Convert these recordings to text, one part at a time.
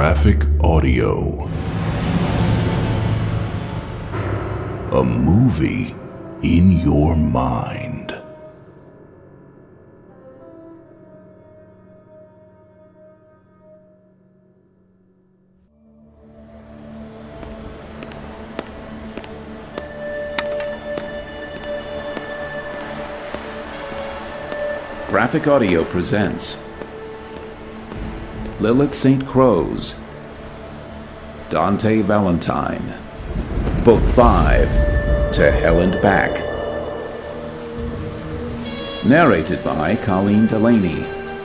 Graphic Audio. A movie in your mind. Graphic Audio presents Lilith St. Crows, Dante Valentine, Book 5, To Hell and Back. Narrated by Colleen Delaney.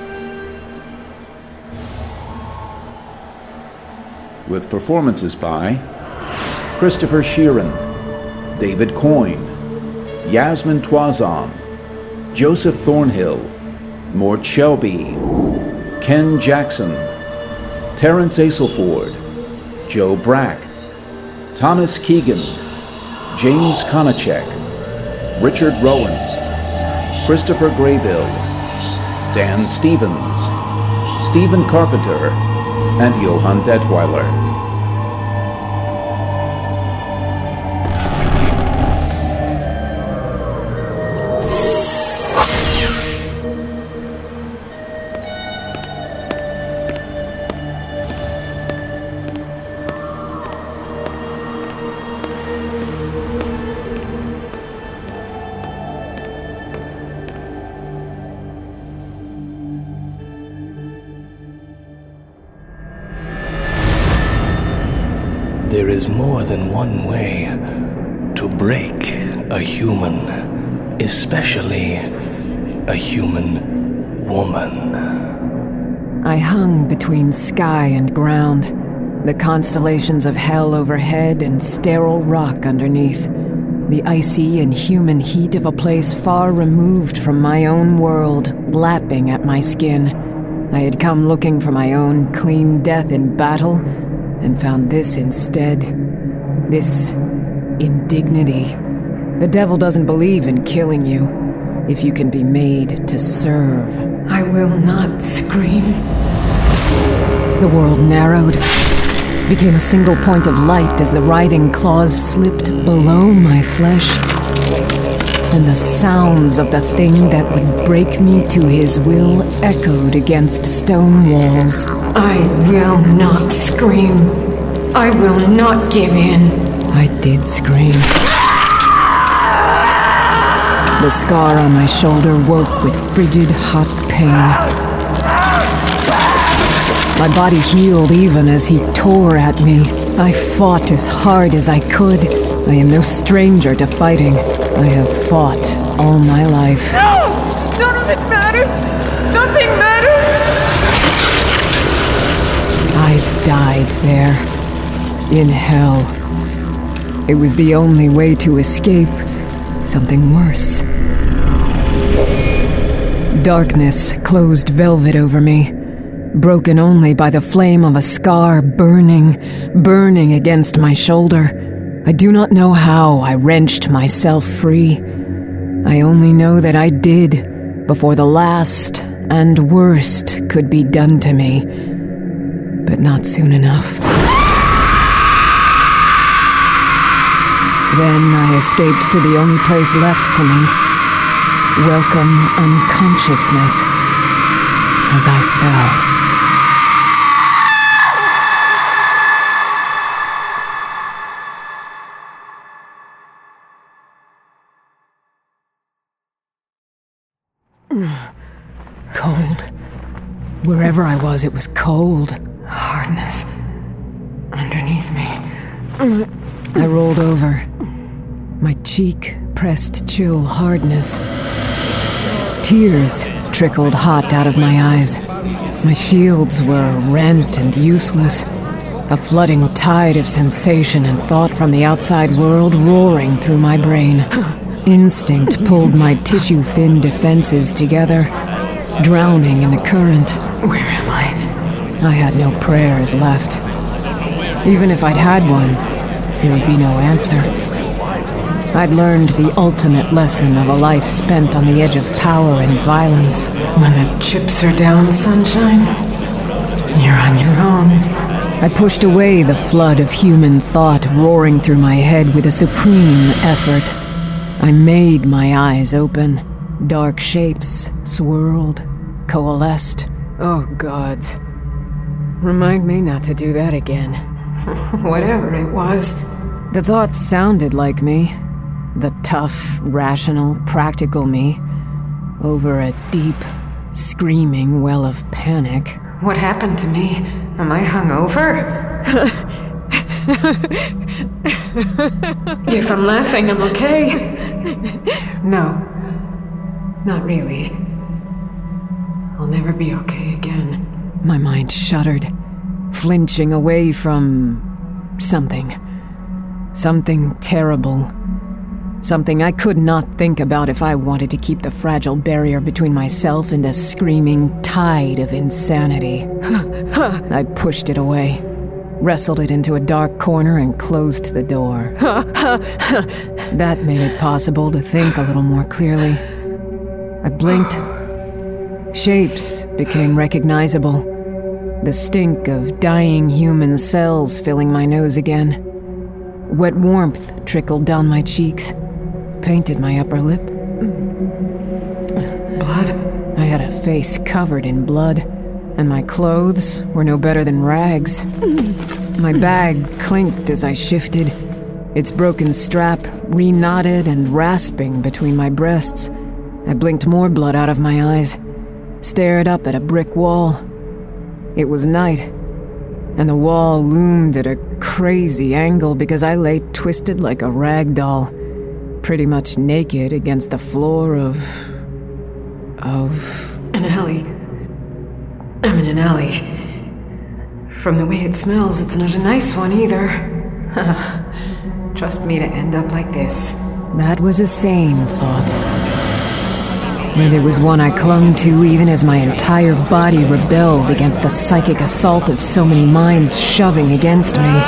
With performances by Christopher Sheeran, David Coyne, Yasmin Toison, Joseph Thornhill, Mort Shelby, Ken Jackson, Terrence Aselford, Joe Brack, Thomas Keegan, James Konachek, Richard Rowan, Christopher Graybill, Dan Stevens, Stephen Carpenter, and Johann Detweiler. There is more than one way to break a human, especially a human woman. I hung between sky and ground, the constellations of hell overhead and sterile rock underneath, the icy and human heat of a place far removed from my own world, lapping at my skin. I had come looking for my own clean death in battle, and found this instead. This indignity. The devil doesn't believe in killing you if you can be made to serve. I will not scream. The world narrowed, became a single point of light as the writhing claws slipped below my flesh, and the sounds of the thing that would break me to his will echoed against stone walls. I will not scream. I will not give in. I did scream. The scar on my shoulder woke with frigid, hot pain. My body healed even as he tore at me. I fought as hard as I could. I am no stranger to fighting. I have fought all my life. No! None of it matters! Nothing matters! I died there, in hell. It was the only way to escape something worse. Darkness closed velvet over me, broken only by the flame of a scar burning against my shoulder. I do not know how I wrenched myself free. I only know that I did before the last and worst could be done to me, but not soon enough. Then I escaped to the only place left to me. Welcome unconsciousness as I fell. Cold. Wherever I was, it was cold. Hardness underneath me. I rolled over. My cheek pressed chill hardness. Tears trickled hot out of my eyes. My shields were rent and useless. A flooding tide of sensation and thought from the outside world roaring through my brain. Instinct pulled my tissue-thin defenses together, drowning in the current. Where am I? I had no prayers left. Even if I'd had one, there would be no answer. I'd learned the ultimate lesson of a life spent on the edge of power and violence. When the chips are down, sunshine, you're on your own. I pushed away the flood of human thought roaring through my head with a supreme effort. I made my eyes open. Dark shapes swirled, coalesced. Oh, gods. Remind me not to do that again. Whatever it was. The thoughts sounded like me. The tough, rational, practical me. Over a deep, screaming well of panic. What happened to me? Am I hungover? If I'm laughing, I'm okay. No, not really. I'll never be okay again. My mind shuddered, flinching away from something. Something terrible. Something I could not think about if I wanted to keep the fragile barrier between myself and a screaming tide of insanity. I pushed it away, wrestled it into a dark corner, and closed the door. That made it possible to think a little more clearly. I blinked. Shapes became recognizable. The stink of dying human cells filling my nose again. Wet warmth trickled down my cheeks, painted my upper lip. Blood? I had a face covered in blood, and my clothes were no better than rags. My bag clinked as I shifted, its broken strap re-knotted and rasping between my breasts. I blinked more blood out of my eyes, stared up at a brick wall. It was night, and the wall loomed at a crazy angle because I lay twisted like a rag doll, pretty much naked against the floor of... An alley. I'm in an alley. From the way it smells, it's not a nice one either. Trust me to end up like this. That was a sane thought. And it was one I clung to even as my entire body rebelled against the psychic assault of so many minds shoving against me.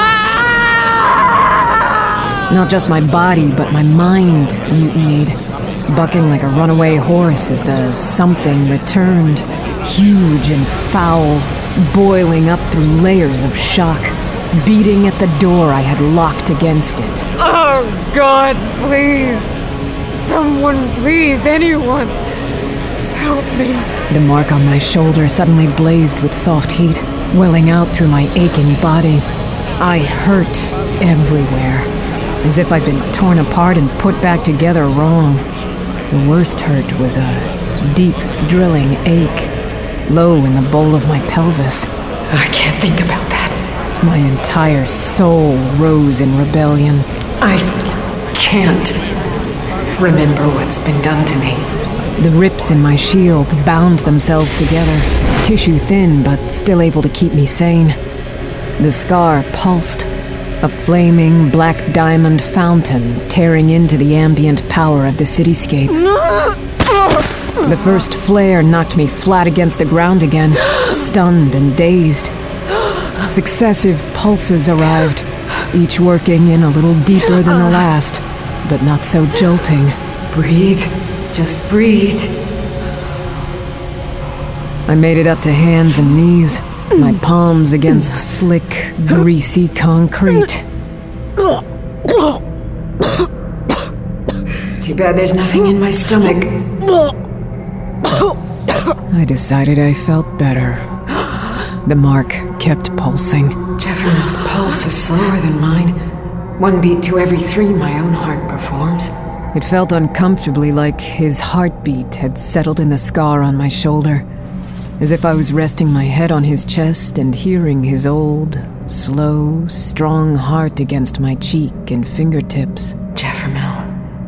Not just my body, but my mind mutinied, bucking like a runaway horse as the something returned, huge and foul, boiling up through layers of shock, beating at the door I had locked against it. Oh, gods, please! Someone, please, anyone! Help me! The mark on my shoulder suddenly blazed with soft heat, welling out through my aching body. I hurt everywhere, as if I'd been torn apart and put back together wrong. The worst hurt was a deep, drilling ache, low in the bowl of my pelvis. I can't think about that. My entire soul rose in rebellion. I can't remember what's been done to me. The rips in my shield bound themselves together, tissue thin but still able to keep me sane. The scar pulsed, a flaming black diamond fountain tearing into the ambient power of the cityscape. The first flare knocked me flat against the ground again, stunned and dazed. Successive pulses arrived, each working in a little deeper than the last, but not so jolting. Breathe. Just breathe. I made it up to hands and knees, my palms against slick, greasy concrete. Too bad there's nothing in my stomach. I decided I felt better. The mark kept pulsing. Jefferman's pulse is slower than mine. 1 beat to every 3 my own heart performs. It felt uncomfortably like his heartbeat had settled in the scar on my shoulder, as if I was resting my head on his chest and hearing his old, slow, strong heart against my cheek and fingertips. Jeffermel.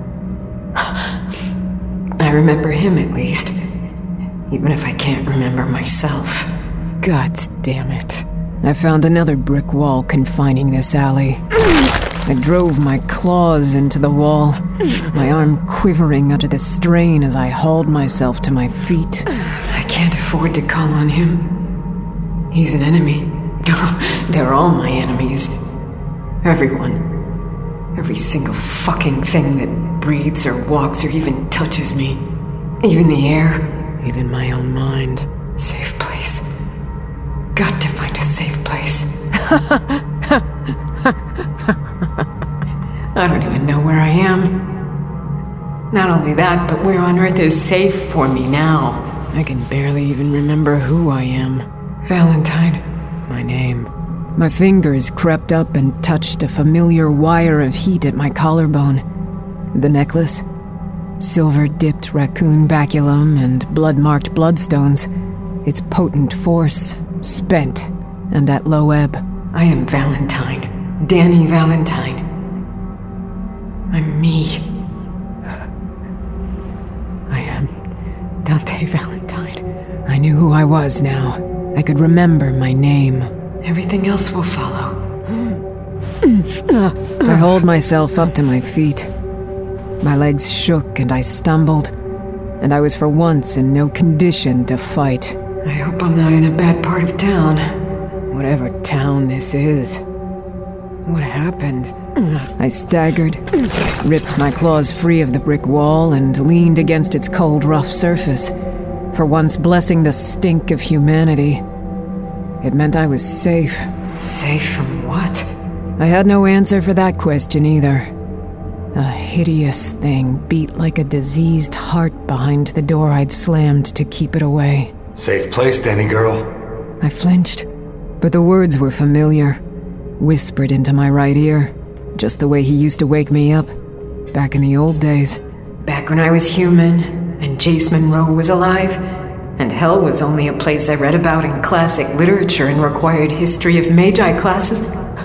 I remember him at least, even if I can't remember myself. God damn it. I found another brick wall confining this alley. I drove my claws into the wall, my arm quivering under the strain as I hauled myself to my feet. I can't afford to call on him. He's an enemy. They're all my enemies. Everyone. Every single fucking thing that breathes or walks or even touches me. Even the air. Even my own mind. Safe place. Got to find a safe place. I don't even know where I am. Not only that, but where on earth is safe for me now? I can barely even remember who I am. Valentine. My name. My fingers crept up and touched a familiar wire of heat at my collarbone. The necklace. Silver-dipped raccoon baculum and blood-marked bloodstones. Its potent force, spent, and at low ebb. I am Valentine. Danny Valentine. I'm me. I am Dante Valentine. I knew who I was now. I could remember my name. Everything else will follow. I hauled myself up to my feet. My legs shook and I stumbled, and I was for once in no condition to fight. I hope I'm not in a bad part of town. Whatever town this is. What happened? I staggered, ripped my claws free of the brick wall, and leaned against its cold, rough surface, for once blessing the stink of humanity. It meant I was safe. Safe from what? I had no answer for that question either. A hideous thing beat like a diseased heart behind the door I'd slammed to keep it away. Safe place, Danny girl. I flinched, but the words were familiar, whispered into my right ear, just the way he used to wake me up, back in the old days. Back when I was human, and Jace Monroe was alive, and hell was only a place I read about in classic literature and required history of magi classes.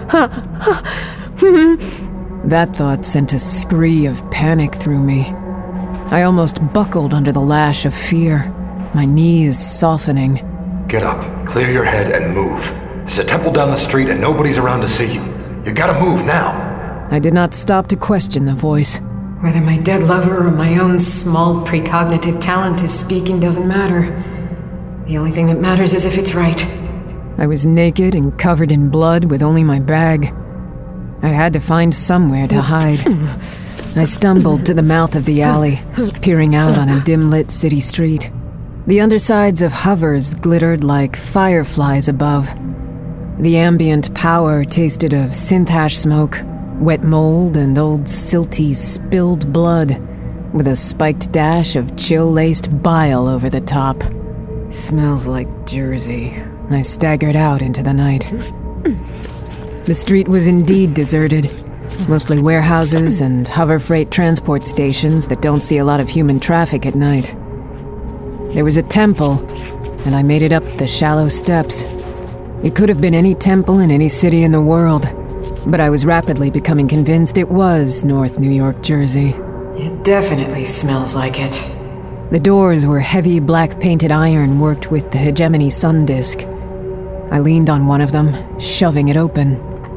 That thought sent a scree of panic through me. I almost buckled under the lash of fear, my knees softening. Get up, clear your head, and move. There's a temple down the street and nobody's around to see you. You gotta move now. I did not stop to question the voice. Whether my dead lover or my own small precognitive talent is speaking doesn't matter. The only thing that matters is if it's right. I was naked and covered in blood with only my bag. I had to find somewhere to hide. I stumbled to the mouth of the alley, peering out on a dim-lit city street. The undersides of hovers glittered like fireflies above. The ambient power tasted of synth hash smoke, wet mold, and old silty spilled blood, with a spiked dash of chill-laced bile over the top. Smells like Jersey. I staggered out into the night. The street was indeed deserted. Mostly warehouses and hover freight transport stations that don't see a lot of human traffic at night. There was a temple, and I made it up the shallow steps. It could have been any temple in any city in the world, but I was rapidly becoming convinced it was North New York, Jersey. It definitely smells like it. The doors were heavy black painted iron worked with the hegemony sun disk. I leaned on one of them, shoving it open.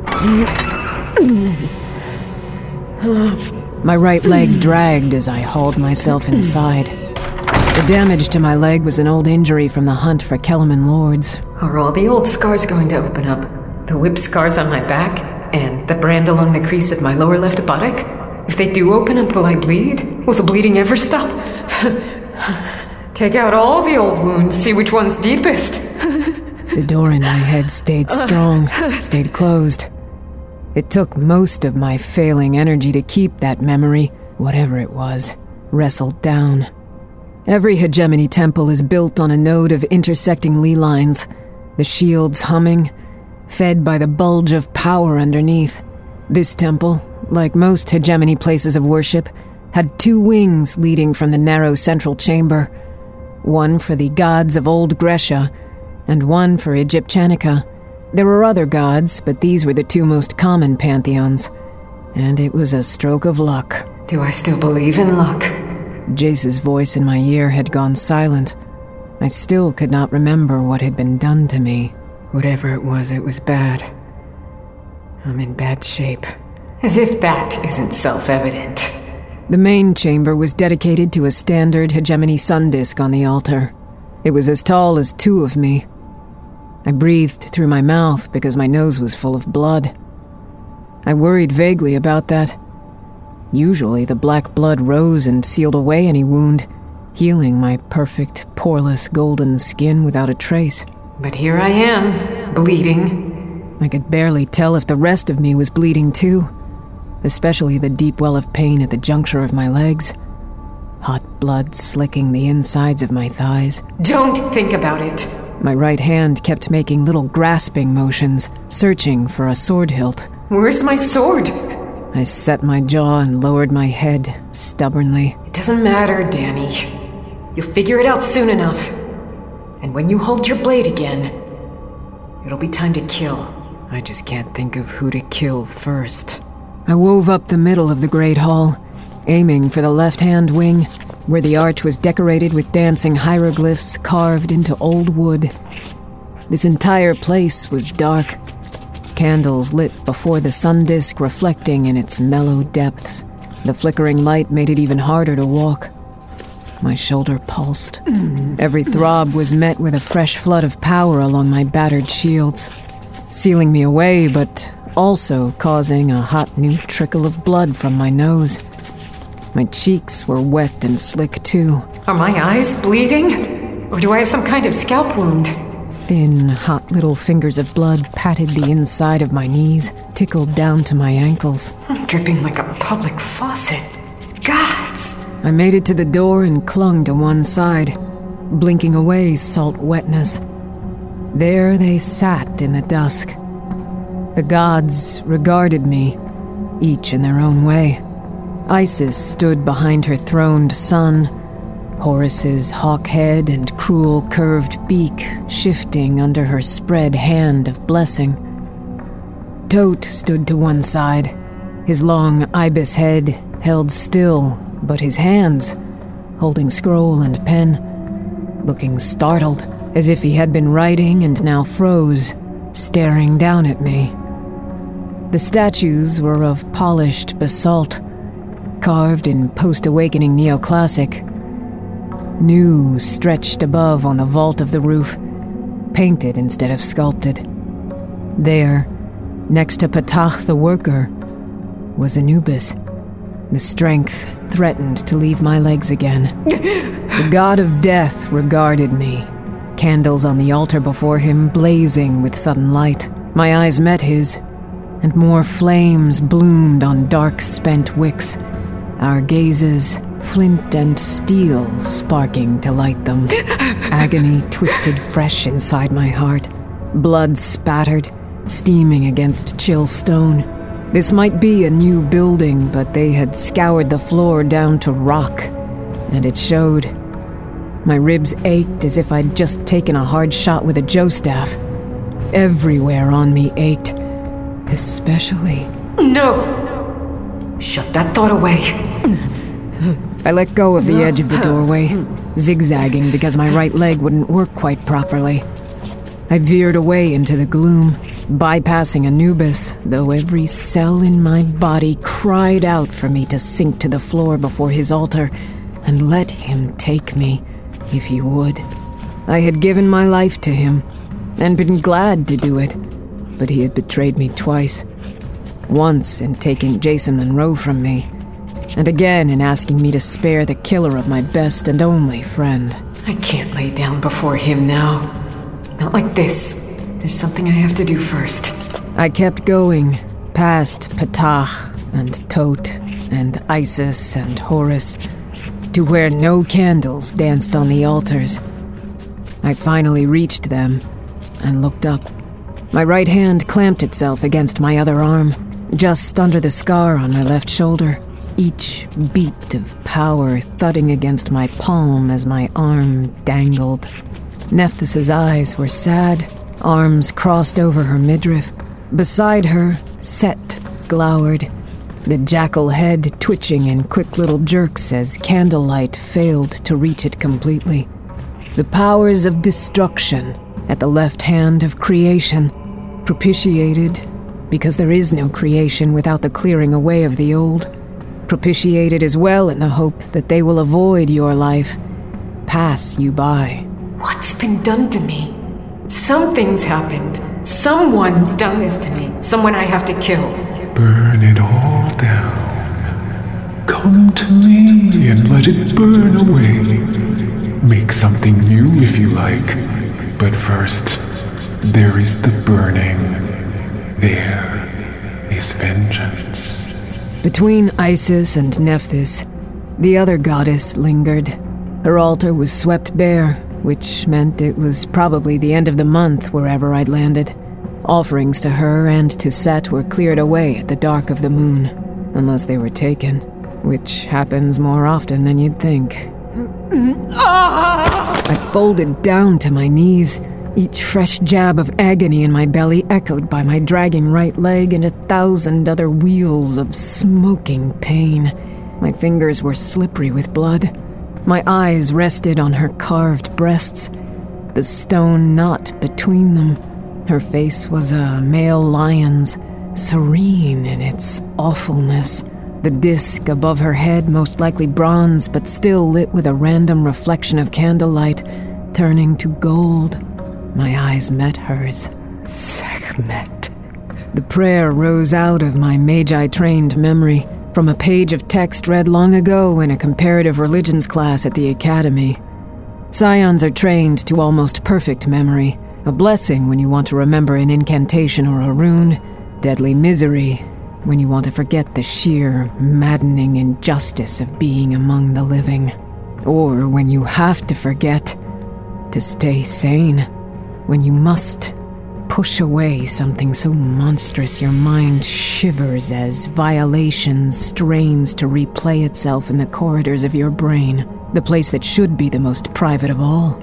My right leg dragged as I hauled myself inside. The damage to my leg was an old injury from the hunt for Kellerman Lords. Are all the old scars going to open up? The whip scars on my back? And the brand along the crease of my lower left buttock? If they do open up, will I bleed? Will the bleeding ever stop? Take out all the old wounds, see which one's deepest. The door in my head stayed strong, stayed closed. It took most of my failing energy to keep that memory, whatever it was, wrestled down. Every hegemony temple is built on a node of intersecting ley lines, the shields humming, fed by the bulge of power underneath. This temple, like most hegemony places of worship, had two wings leading from the narrow central chamber, one for the gods of Old Grecia, and one for Egyptianica. There were other gods, but these were the two most common pantheons, and it was a stroke of luck. Do I still believe in luck? Jace's voice in my ear had gone silent. I still could not remember what had been done to me. Whatever it was bad. I'm in bad shape. As if that isn't self-evident. The main chamber was dedicated to a standard hegemony sun disk on the altar. It was as tall as two of me. I breathed through my mouth because my nose was full of blood. I worried vaguely about that. Usually the black blood rose and sealed away any wound, healing my perfect, poreless golden skin without a trace. But here I am, bleeding, I could barely tell if the rest of me was bleeding too, especially the deep well of pain at the juncture of my legs. Hot blood slicking the insides of my thighs. Don't think about it. My right hand kept making little grasping motions, searching for a sword hilt. Where's my sword? I set my jaw and lowered my head, stubbornly. It doesn't matter, Danny. You'll figure it out soon enough. And when you hold your blade again, it'll be time to kill. I just can't think of who to kill first. I wove up the middle of the great hall, aiming for the left-hand wing, where the arch was decorated with dancing hieroglyphs carved into old wood. This entire place was dark, candles lit before the sun disk reflecting in its mellow depths. The flickering light made it even harder to walk. My shoulder pulsed. Every throb was met with a fresh flood of power along my battered shields, sealing me away, but also causing a hot new trickle of blood from my nose. My cheeks were wet and slick too. Are my eyes bleeding? Or do I have some kind of scalp wound? Thin, hot little fingers of blood patted the inside of my knees, tickled down to my ankles. I'm dripping like a public faucet. Gods! I made it to the door and clung to one side, blinking away salt wetness. There they sat in the dusk. The gods regarded me, each in their own way. Isis stood behind her throned son, Horus's hawk head and cruel curved beak shifting under her spread hand of blessing. Tote stood to one side, his long ibis head held still, but his hands, holding scroll and pen, looking startled, as if he had been writing and now froze, staring down at me. The statues were of polished basalt, carved in post-awakening neoclassic. New stretched above on the vault of the roof, painted instead of sculpted. There, next to Ptah the worker, was Anubis. The strength threatened to leave my legs again. The god of death regarded me, candles on the altar before him blazing with sudden light. My eyes met his, and more flames bloomed on dark spent wicks, our gazes flint and steel sparking to light them. Agony twisted fresh inside my heart, blood spattered, steaming against chill stone. This might be a new building, but they had scoured the floor down to rock, and it showed. My ribs ached as if I'd just taken a hard shot with a joe staff. Everywhere on me ached, especially... No! Shut that thought away. I let go of the edge of the doorway, zigzagging because my right leg wouldn't work quite properly. I veered away into the gloom, bypassing Anubis, though every cell in my body cried out for me to sink to the floor before his altar and let him take me, if he would. I had given my life to him, and been glad to do it, but he had betrayed me twice. Once in taking Jason Monroe from me, and again in asking me to spare the killer of my best and only friend. I can't lay down before him now. Not like this. There's something I have to do first. I kept going, past Ptah and Tote and Isis and Horus, to where no candles danced on the altars. I finally reached them and looked up. My right hand clamped itself against my other arm, just under the scar on my left shoulder, each beat of power thudding against my palm as my arm dangled. Nephthys's eyes were sad, arms crossed over her midriff. Beside her, Set glowered, the jackal head twitching in quick little jerks as candlelight failed to reach it completely. The powers of destruction at the left hand of creation, propitiated, because there is no creation without the clearing away of the old, propitiated as well in the hope that they will avoid your life, pass you by. What's been done to me? Something's happened. Someone's done this to me. Someone I have to kill. Burn it all down. Come to me and let it burn away. Make something new if you like. But first, there is the burning. there is vengeance. Between Isis and Nephthys, the other goddess lingered. Her altar was swept bare, which meant it was probably the end of the month wherever I'd landed. Offerings to her and to Set were cleared away at the dark of the moon, unless they were taken, which happens more often than you'd think. I folded down to my knees, each fresh jab of agony in my belly echoed by my dragging right leg and 1,000 other wheels of smoking pain. My fingers were slippery with blood. My eyes rested on her carved breasts, the stone knot between them. Her face was a male lion's, serene in its awfulness. The disc above her head, most likely bronze, but still lit with a random reflection of candlelight, turning to gold. My eyes met hers. Sekhmet. The prayer rose out of my Magi-trained memory, from a page of text read long ago in a comparative religions class at the academy. Scions are trained to almost perfect memory, a blessing when you want to remember an incantation or a rune, deadly misery when you want to forget the sheer, maddening injustice of being among the living. Or when you have to forget to stay sane, when you must push away something so monstrous your mind shivers as violation strains to replay itself in the corridors of your brain, the place that should be the most private of all.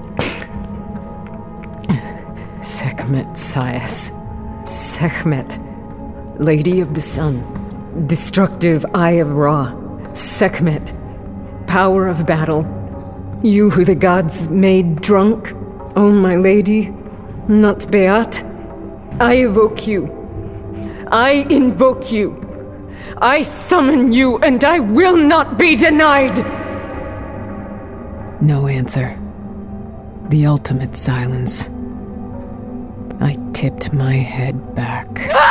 Sekhmet, Sias. Sekhmet, Lady of the Sun, destructive Eye of Ra. Sekhmet, power of battle. You who the gods made drunk, oh my lady, not Beat. I evoke you. I invoke you. I summon you, and I will not be denied! No answer. The ultimate silence. I tipped my head back.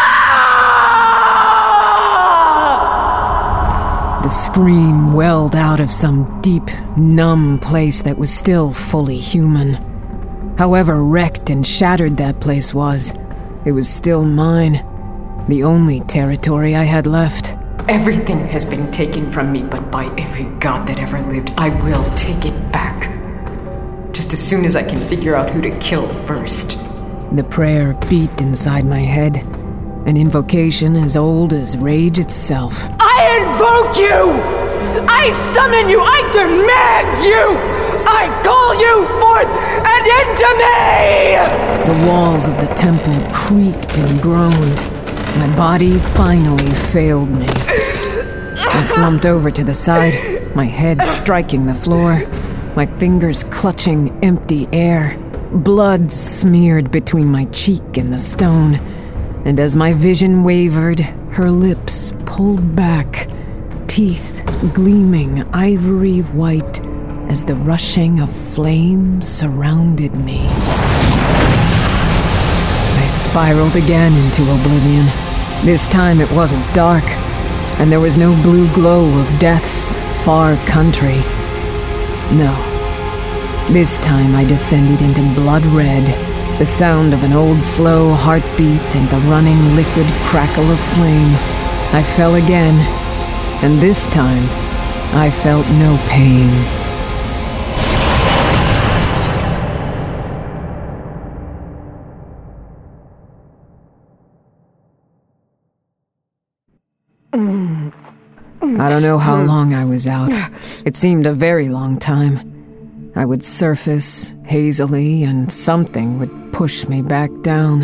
The scream welled out of some deep, numb place that was still fully human. However wrecked and shattered that place was, it was still mine. The only territory I had left. Everything has been taken from me, but by every god that ever lived, I will take it back. Just as soon as I can figure out who to kill first. The prayer beat inside my head, an invocation as old as rage itself. I invoke you! I summon you! I demand you! I call you forth and into me! The walls of the temple creaked and groaned. My body finally failed me. I slumped over to the side, my head striking the floor, my fingers clutching empty air. Blood smeared between my cheek and the stone, and as my vision wavered, her lips pulled back, teeth gleaming ivory white as the rushing of flame surrounded me. I spiraled again into oblivion. This time it wasn't dark, and there was no blue glow of death's far country. No. This time I descended into blood red, the sound of an old slow heartbeat and the running liquid crackle of flame. I fell again, and this time I felt no pain. I don't know how long I was out. It seemed a very long time. I would surface hazily, and something would push me back down.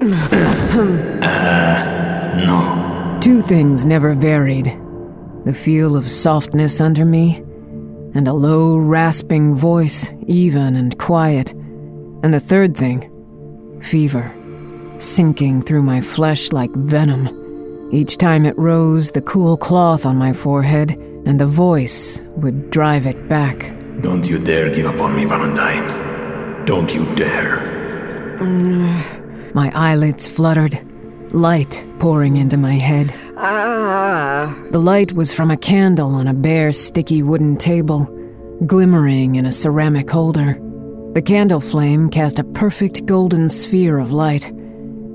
No. Two things never varied. The feel of softness under me, and a low, rasping voice, even and quiet. And the third thing, fever, sinking through my flesh like venom. Each time it rose, the cool cloth on my forehead, and the voice would drive it back. Don't you dare give up on me, Valentine. Don't you dare. My eyelids fluttered, light pouring into my head. The light was from a candle on a bare, sticky wooden table, glimmering in a ceramic holder. The candle flame cast a perfect golden sphere of light,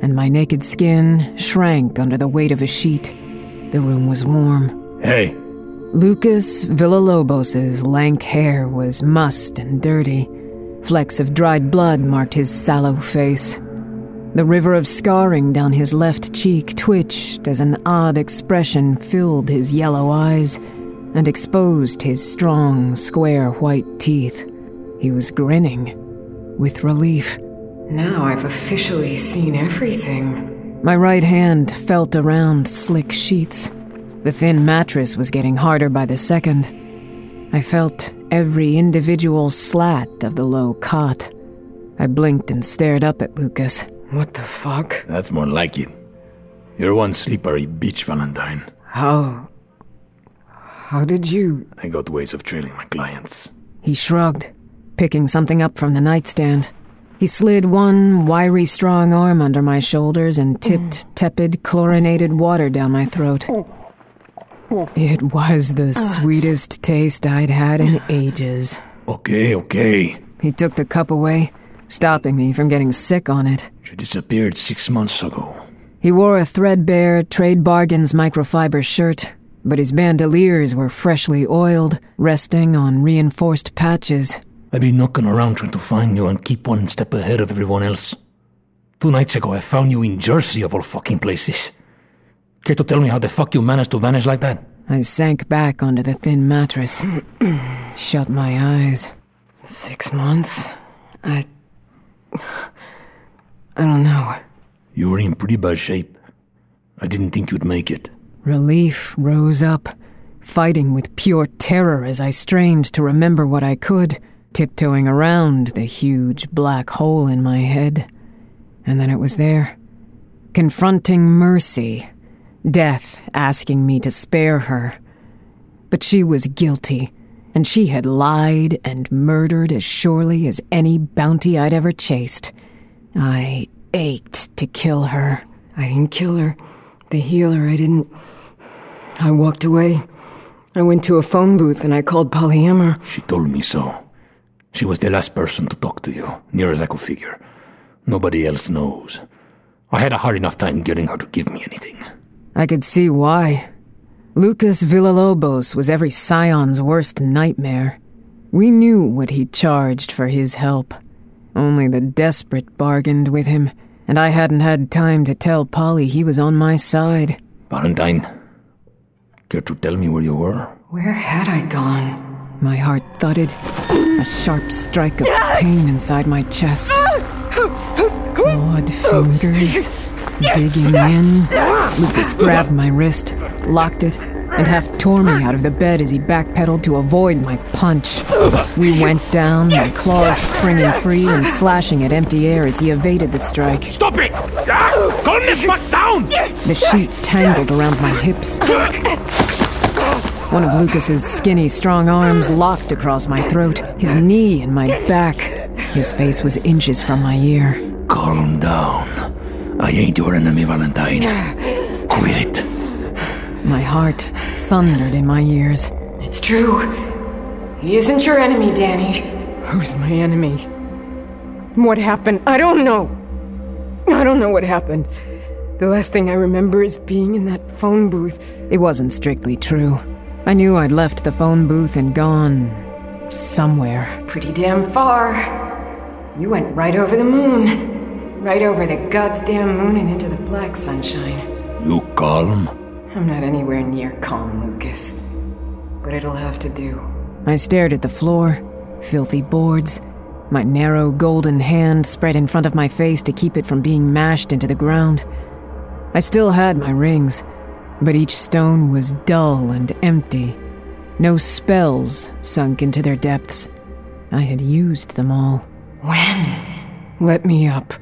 and my naked skin shrank under the weight of a sheet. The room was warm. Hey! Lucas Villalobos' lank hair was mussed and dirty. Flecks of dried blood marked his sallow face. The river of scarring down his left cheek twitched as an odd expression filled his yellow eyes and exposed his strong, square white teeth. He was grinning with relief. Now I've officially seen everything. My right hand felt around slick sheets. The thin mattress was getting harder by the second. I felt every individual slat of the low cot. I blinked and stared up at Lucas. What the fuck? That's more like it. You're one slippery bitch, Valentine. How did you... I got ways of trailing my clients. He shrugged, picking something up from the nightstand. He slid one wiry, strong arm under my shoulders and tipped tepid, chlorinated water down my throat. It was the sweetest taste I'd had in ages. Okay. He took the cup away, stopping me from getting sick on it. She disappeared 6 months ago. He wore a threadbare Trade Bargains microfiber shirt, but his bandoliers were freshly oiled, resting on reinforced patches. I've been knocking around trying to find you and keep one step ahead of everyone else. 2 nights ago I found you in Jersey, of all fucking places. Care to tell me how the fuck you managed to vanish like that? I sank back onto the thin mattress, shut my eyes. 6 months? I don't know. You were in pretty bad shape. I didn't think you'd make it. Relief rose up, fighting with pure terror as I strained to remember what I could, tiptoeing around the huge black hole in my head. And then it was there, confronting Mercy, death asking me to spare her. But she was guilty, and she had lied and murdered as surely as any bounty I'd ever chased. I ached to kill her. I didn't kill her. The healer, I didn't... I walked away. I went to a phone booth and I called Polyamor. She told me so. She was the last person to talk to you, near as I could figure. Nobody else knows. I had a hard enough time getting her to give me anything. I could see why. Lucas Villalobos was every scion's worst nightmare. We knew what he'd charged for his help. Only the desperate bargained with him, and I hadn't had time to tell Polly he was on my side. Valentine, care to tell me where you were? Where had I gone? My heart thudded, a sharp strike of pain inside my chest. Clawed fingers, digging in. Lucas grabbed my wrist, locked it, and half tore me out of the bed as he backpedaled to avoid my punch. We went down, my claws springing free and slashing at empty air as he evaded the strike. Stop it! Calm the fuck down! The sheet tangled around my hips. One of Lucas's skinny, strong arms locked across my throat, his knee in my back. His face was inches from my ear. Calm down. I ain't your enemy, Valentine. Quit it. My heart thundered in my ears. It's true. He isn't your enemy, Danny. Who's my enemy? What happened? I don't know. I don't know what happened. The last thing I remember is being in that phone booth. It wasn't strictly true. I knew I'd left the phone booth and gone somewhere. Pretty damn far. You went right over the moon. Right over the goddamn moon and into the black sunshine. You calm? I'm not anywhere near calm, Lucas. But it'll have to do. I stared at the floor, filthy boards, my narrow golden hand spread in front of my face to keep it from being mashed into the ground. I still had my rings, but each stone was dull and empty. No spells sunk into their depths. I had used them all. When? Let me up.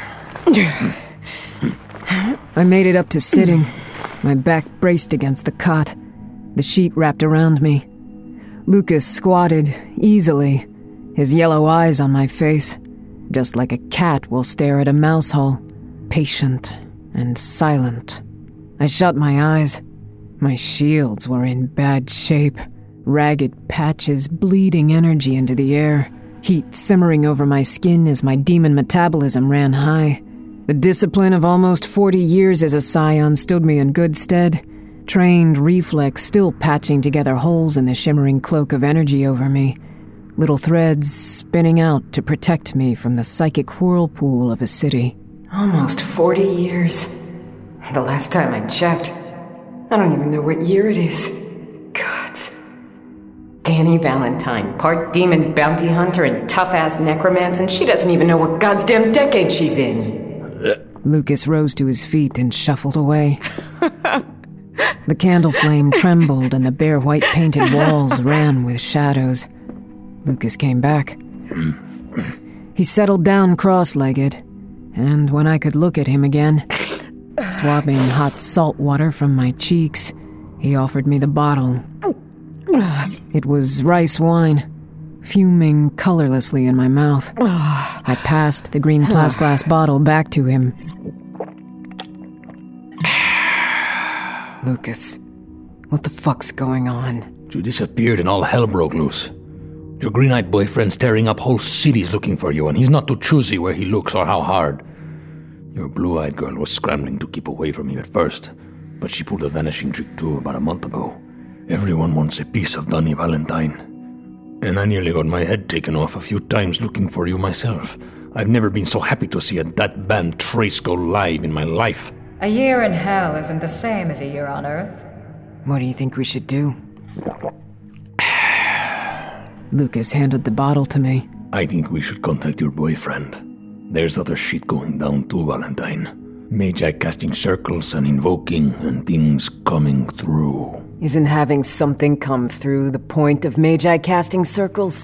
I made it up to sitting, my back braced against the cot, the sheet wrapped around me. Lucas squatted, easily, his yellow eyes on my face, just like a cat will stare at a mouse hole, patient and silent. I shut my eyes. My shields were in bad shape, ragged patches bleeding energy into the air, heat simmering over my skin as my demon metabolism ran high. The discipline of almost 40 years as a scion stood me in good stead. Trained reflex still patching together holes in the shimmering cloak of energy over me. Little threads spinning out to protect me from the psychic whirlpool of a city. Almost 40 years. The last time I checked. I don't even know what year it is. Gods. Danny Valentine, part demon bounty hunter and tough-ass necromancer, and she doesn't even know what goddamn decade she's in. Lucas rose to his feet and shuffled away. The candle flame trembled and the bare white painted walls ran with shadows. Lucas came back. He settled down cross-legged, and when I could look at him again, swabbing hot salt water from my cheeks, he offered me the bottle. It was rice wine, fuming colorlessly in my mouth. I passed the green plastglass bottle back to him. Lucas, what the fuck's going on? You disappeared and all hell broke loose. Your green-eyed boyfriend's tearing up whole cities looking for you, and he's not too choosy where he looks or how hard. Your blue-eyed girl was scrambling to keep away from you at first, but she pulled a vanishing trick too about a month ago. Everyone wants a piece of Danny Valentine. And I nearly got my head taken off a few times looking for you myself. I've never been so happy to see a dat band Trace go live in my life. A year in hell isn't the same as a year on Earth. What do you think we should do? Lucas handed the bottle to me. I think we should contact your boyfriend. There's other shit going down too, Valentine. Magi casting circles and invoking and things coming through. Isn't having something come through the point of Magi casting circles?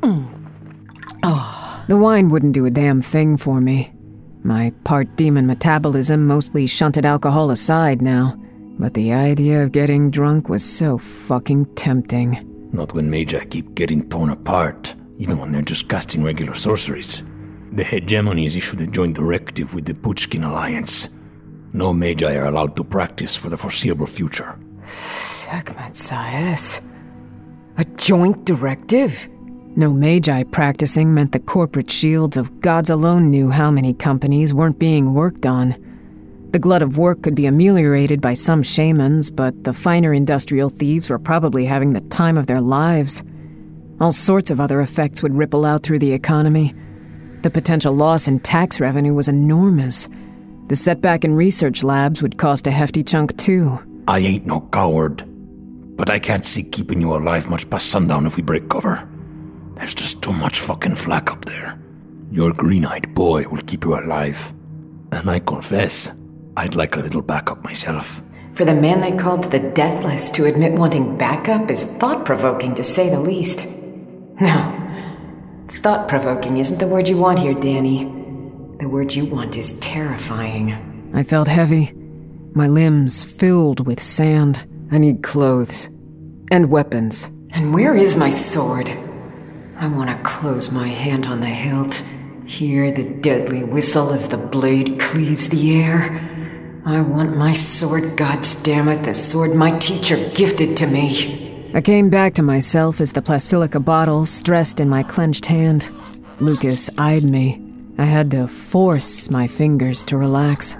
The wine wouldn't do a damn thing for me. My part-demon metabolism mostly shunted alcohol aside now, but the idea of getting drunk was so fucking tempting. Not when Magi keep getting torn apart, even when they're just casting regular sorceries. The hegemonies issued a joint directive with the Puchkin Alliance. No Magi are allowed to practice for the foreseeable future. Sekhmet Sayes. A joint directive? No Magi practicing meant the corporate shields of gods alone knew how many companies weren't being worked on. The glut of work could be ameliorated by some shamans, but the finer industrial thieves were probably having the time of their lives. All sorts of other effects would ripple out through the economy. The potential loss in tax revenue was enormous. The setback in research labs would cost a hefty chunk too. I ain't no coward, but I can't see keeping you alive much past sundown if we break cover. There's just too much fucking flak up there. Your green-eyed boy will keep you alive. And I confess, I'd like a little backup myself. For the man they called to the death list to admit wanting backup is thought-provoking, to say the least. No, thought-provoking isn't the word you want here, Danny. The word you want is terrifying. I felt heavy, my limbs filled with sand. I need clothes. And weapons. And where is my sword? I want to close my hand on the hilt, hear the deadly whistle as the blade cleaves the air. I want my sword, goddammit, the sword my teacher gifted to me. I came back to myself as the Plasilica bottle stressed in my clenched hand. Lucas eyed me. I had to force my fingers to relax.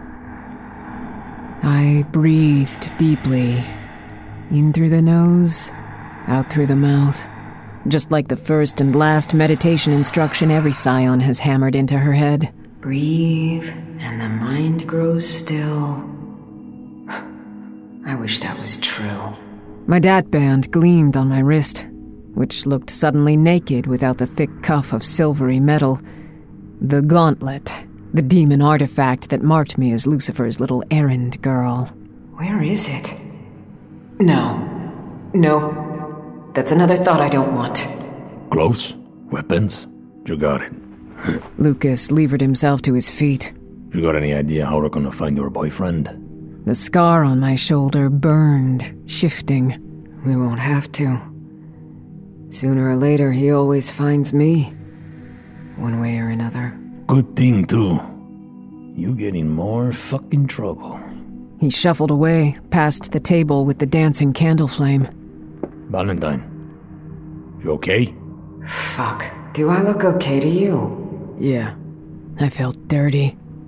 I breathed deeply, in through the nose, out through the mouth. Just like the first and last meditation instruction every scion has hammered into her head. Breathe, and the mind grows still. I wish that was true. My dat band gleamed on my wrist, which looked suddenly naked without the thick cuff of silvery metal. The gauntlet, the demon artifact that marked me as Lucifer's little errand girl. Where is it? No. That's another thought I don't want. Clothes? Weapons? You got it. Lucas levered himself to his feet. You got any idea how we're gonna find your boyfriend? The scar on my shoulder burned, shifting. We won't have to. Sooner or later, he always finds me. One way or another. Good thing, too. You get in more fucking trouble. He shuffled away, past the table with the dancing candle flame. Valentine, you okay? Fuck. Do I look okay to you? Yeah. I felt dirty.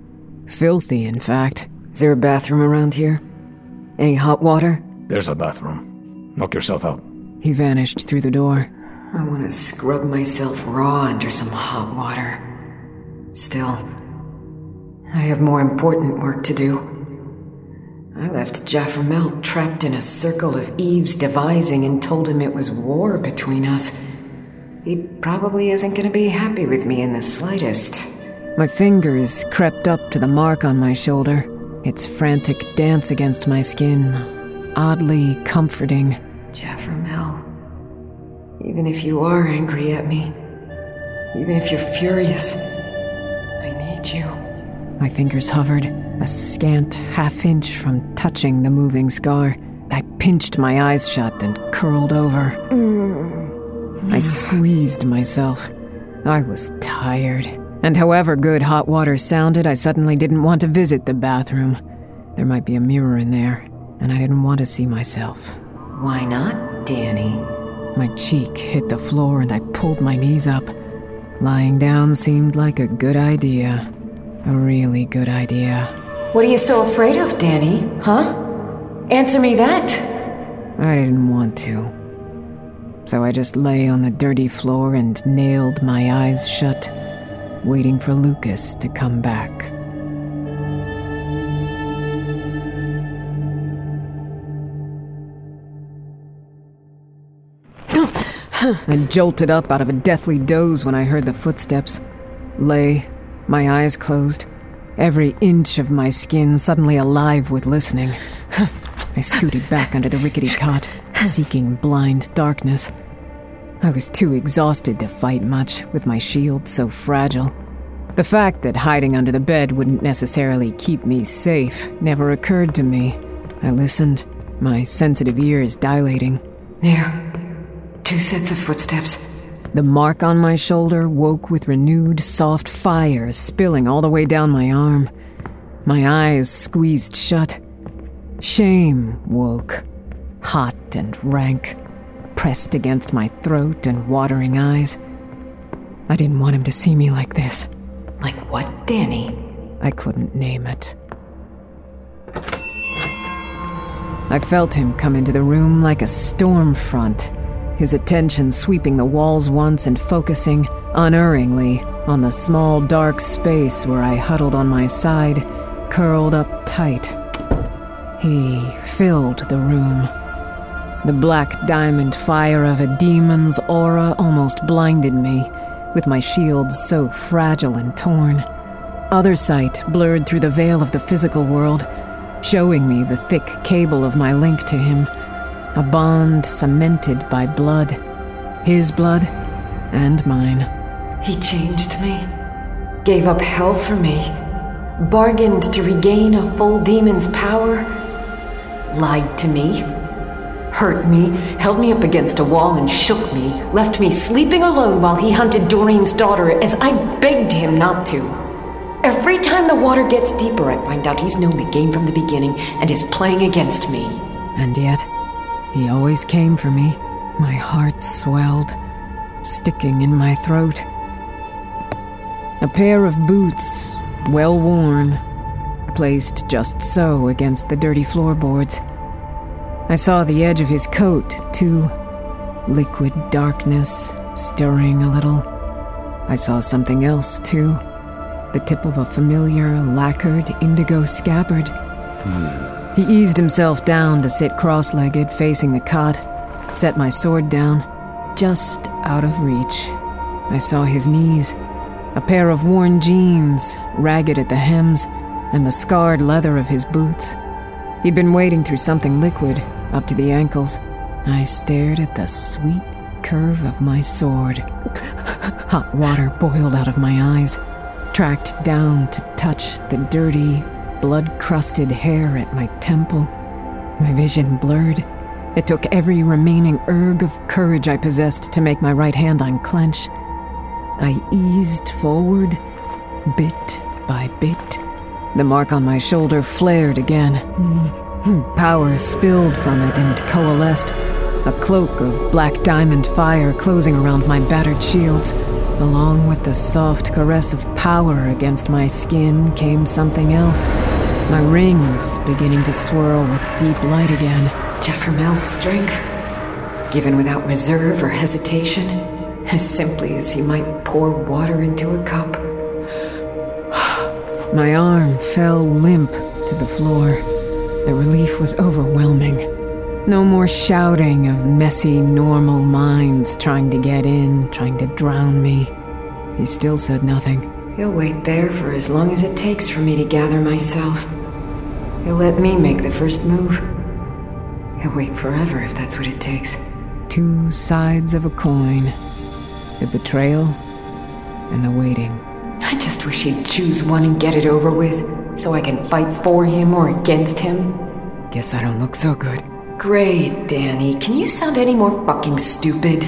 Filthy, in fact. Is there a bathroom around here? Any hot water? There's a bathroom. Knock yourself out. He vanished through the door. I want to scrub myself raw under some hot water. Still, I have more important work to do. I left Jaffarmel trapped in a circle of Eve's devising and told him it was war between us. He probably isn't going to be happy with me in the slightest. My fingers crept up to the mark on my shoulder, its frantic dance against my skin, oddly comforting. Jaffarmel, even if you are angry at me, even if you're furious, I need you. My fingers hovered, a scant half-inch from touching the moving scar. I pinched my eyes shut and curled over. I squeezed myself. I was tired. And however good hot water sounded, I suddenly didn't want to visit the bathroom. There might be a mirror in there, and I didn't want to see myself. Why not, Danny? My cheek hit the floor and I pulled my knees up. Lying down seemed like a good idea. A really good idea. What are you so afraid of, Danny? Huh? Answer me that. I didn't want to. So I just lay on the dirty floor and nailed my eyes shut, waiting for Lucas to come back. I jolted up out of a deathly doze when I heard the footsteps. Lay, my eyes closed, every inch of my skin suddenly alive with listening. I scooted back under the rickety cot, seeking blind darkness. I was too exhausted to fight much, with my shield so fragile. The fact that hiding under the bed wouldn't necessarily keep me safe never occurred to me. I listened, my sensitive ears dilating. There. 2 sets of footsteps. The mark on my shoulder woke with renewed soft fire spilling all the way down my arm. My eyes squeezed shut. Shame woke, hot and rank, pressed against my throat and watering eyes. I didn't want him to see me like this. Like what, Danny? I couldn't name it. I felt him come into the room like a storm front, his attention sweeping the walls once and focusing, unerringly, on the small dark space where I huddled on my side, curled up tight. He filled the room. The black diamond fire of a demon's aura almost blinded me, with my shield so fragile and torn. Other sight blurred through the veil of the physical world, showing me the thick cable of my link to him, a bond cemented by blood, his blood and mine. He changed me, gave up hell for me, bargained to regain a full demon's power, lied to me, hurt me, held me up against a wall and shook me, left me sleeping alone while he hunted Doreen's daughter as I begged him not to. Every time the water gets deeper, I find out he's known the game from the beginning and is playing against me. And yet, he always came for me. My heart swelled, sticking in my throat. A pair of boots, well worn, placed just so against the dirty floorboards. I saw the edge of his coat, too. Liquid darkness, stirring a little. I saw something else, too. The tip of a familiar, lacquered indigo scabbard. He eased himself down to sit cross-legged, facing the cot, set my sword down, just out of reach. I saw his knees, a pair of worn jeans, ragged at the hems, and the scarred leather of his boots. He'd been wading through something liquid, up to the ankles. I stared at the sweet curve of my sword. Hot water boiled out of my eyes, tracked down to touch the dirty, blood-crusted hair at my temple. My vision blurred. It took every remaining erg of courage I possessed to make my right hand unclench. I eased forward, bit by bit. The mark on my shoulder flared again. Power spilled from it and coalesced, a cloak of black diamond fire closing around my battered shields. Along with the soft caress of power against my skin came something else. My rings beginning to swirl with deep light again. Jaffermel's strength, given without reserve or hesitation, as simply as he might pour water into a cup. My arm fell limp to the floor. The relief was overwhelming. No more shouting of messy, normal minds trying to get in, trying to drown me. He still said nothing. He'll wait there for as long as it takes for me to gather myself. He'll let me make the first move. He'll wait forever if that's what it takes. Two sides of a coin. The betrayal and the waiting. I just wish he'd choose one and get it over with, so I can fight for him or against him. Guess I don't look so good. Great, Danny. Can you sound any more fucking stupid?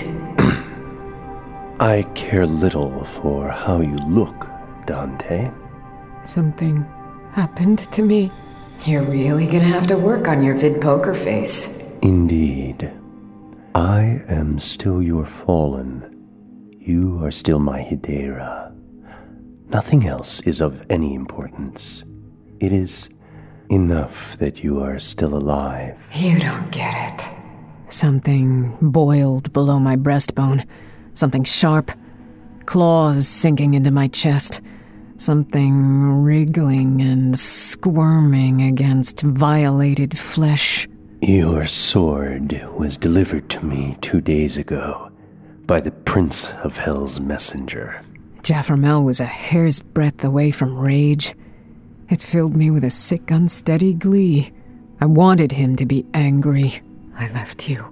I care little for how you look, Dante. Something happened to me. You're really gonna have to work on your vid poker face. Indeed. I am still your fallen. You are still my Hedera. Nothing else is of any importance. It is enough that you are still alive. You don't get it. Something boiled below my breastbone. Something sharp. Claws sinking into my chest. Something wriggling and squirming against violated flesh. Your sword was delivered to me 2 days ago by the Prince of Hell's messenger. Jaffermel was a hair's breadth away from rage. It filled me with a sick, unsteady glee. I wanted him to be angry. I left you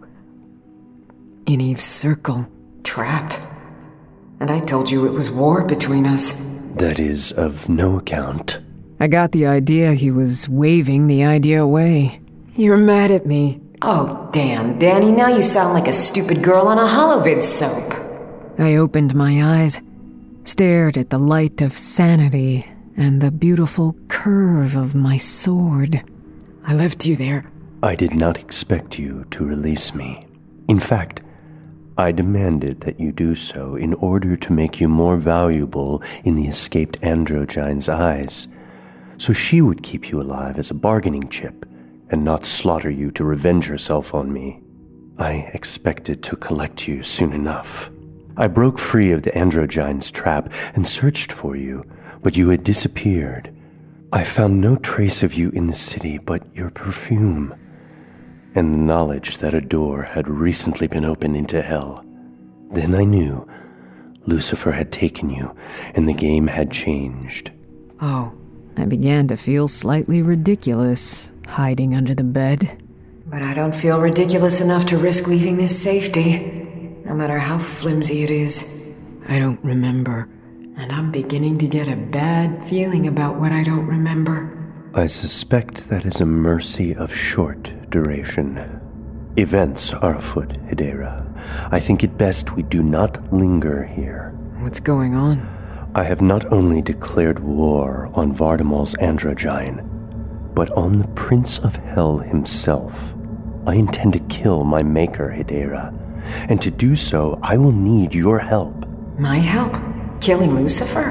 in Eve's circle, trapped. And I told you it was war between us. That is of no account. I got the idea he was waving the idea away. You're mad at me. Oh, damn, Danny, now you sound like a stupid girl on a Holovid soap. I opened my eyes, stared at the light of sanity and the beautiful curve of my sword. I left you there. I did not expect you to release me. In fact, I demanded that you do so in order to make you more valuable in the escaped Androgyne's eyes, so she would keep you alive as a bargaining chip and not slaughter you to revenge herself on me. I expected to collect you soon enough. I broke free of the Androgyne's trap and searched for you, but you had disappeared. I found no trace of you in the city but your perfume, and the knowledge that a door had recently been opened into hell. Then I knew Lucifer had taken you, and the game had changed. Oh, I began to feel slightly ridiculous, hiding under the bed. But I don't feel ridiculous enough to risk leaving this safety, no matter how flimsy it is. I don't remember. And I'm beginning to get a bad feeling about what I don't remember. I suspect that is a mercy of short duration. Events are afoot, Hedera. I think it best we do not linger here. What's going on? I have not only declared war on Vardamal's Androgyne, but on the Prince of Hell himself. I intend to kill my maker, Hedera, and to do so, I will need your help. My help? Killing Lucifer?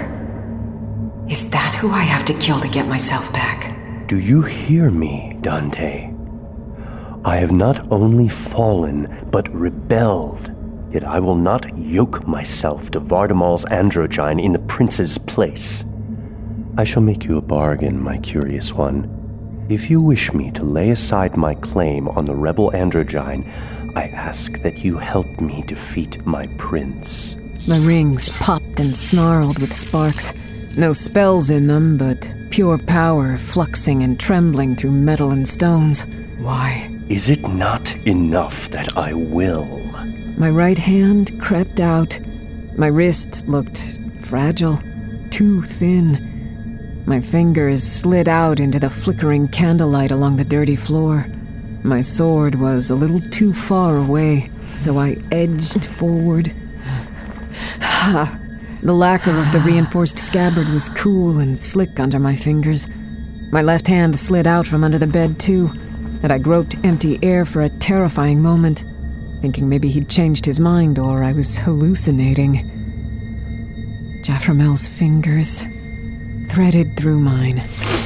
Is that who I have to kill to get myself back? Do you hear me, Dante? I have not only fallen, but rebelled. Yet I will not yoke myself to Vardamal's Androgyne in the prince's place. I shall make you a bargain, my curious one. If you wish me to lay aside my claim on the rebel Androgyne, I ask that you help me defeat my prince. My rings popped and snarled with sparks. No spells in them, but pure power fluxing and trembling through metal and stones. Why? Is it not enough that I will? My right hand crept out. My wrist looked fragile, too thin. My fingers slid out into the flickering candlelight along the dirty floor. My sword was a little too far away, so I edged forward. The lacquer of the reinforced scabbard was cool and slick under my fingers. My left hand slid out from under the bed, too, and I groped empty air for a terrifying moment, thinking maybe he'd changed his mind or I was hallucinating. Jaframel's fingers threaded through mine.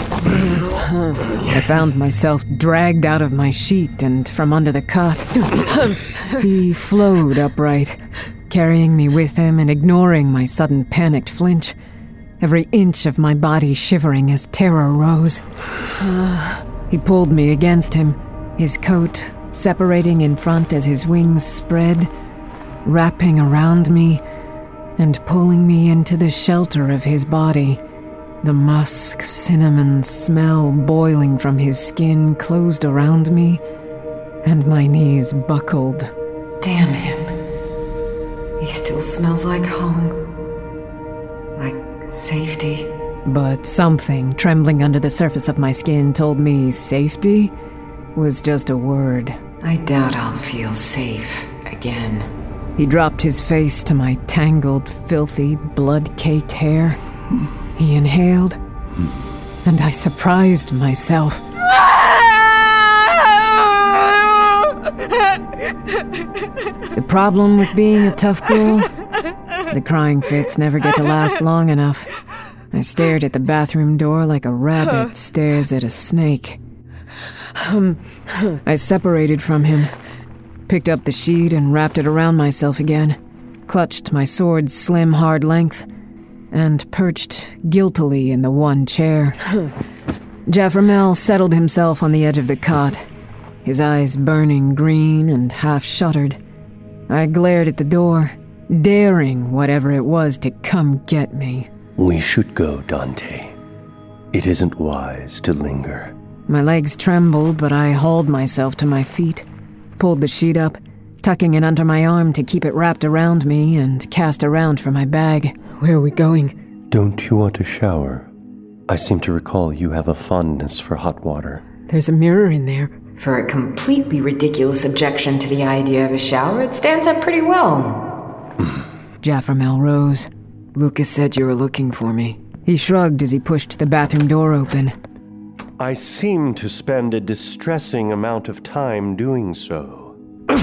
I found myself dragged out of my sheet and from under the cot. He flowed upright, carrying me with him and ignoring my sudden panicked flinch, every inch of my body shivering as terror rose. He pulled me against him, his coat separating in front as his wings spread, wrapping around me and pulling me into the shelter of his body. The musk, cinnamon smell boiling from his skin closed around me, and my knees buckled. Damn him. He still smells like home. Like safety. But something trembling under the surface of my skin told me safety was just a word. I doubt I'll feel safe again. He dropped his face to my tangled, filthy, blood-caked hair. He inhaled, and I surprised myself. The problem with being a tough girl? The crying fits never get to last long enough. I stared at the bathroom door like a rabbit stares at a snake. I separated from him, picked up the sheet and wrapped it around myself again, clutched my sword's slim, hard length, and perched guiltily in the one chair. Jaframel settled himself on the edge of the cot, his eyes burning green and half-shuttered. I glared at the door, daring whatever it was to come get me. We should go, Dante. It isn't wise to linger. My legs trembled, but I hauled myself to my feet, pulled the sheet up, tucking it under my arm to keep it wrapped around me, and cast around for my bag. Where are we going? Don't you want a shower? I seem to recall you have a fondness for hot water. There's a mirror in there. For a completely ridiculous objection to the idea of a shower, it stands up pretty well. Jaframel rose. Lucas said you were looking for me. He shrugged as he pushed the bathroom door open. I seem to spend a distressing amount of time doing so.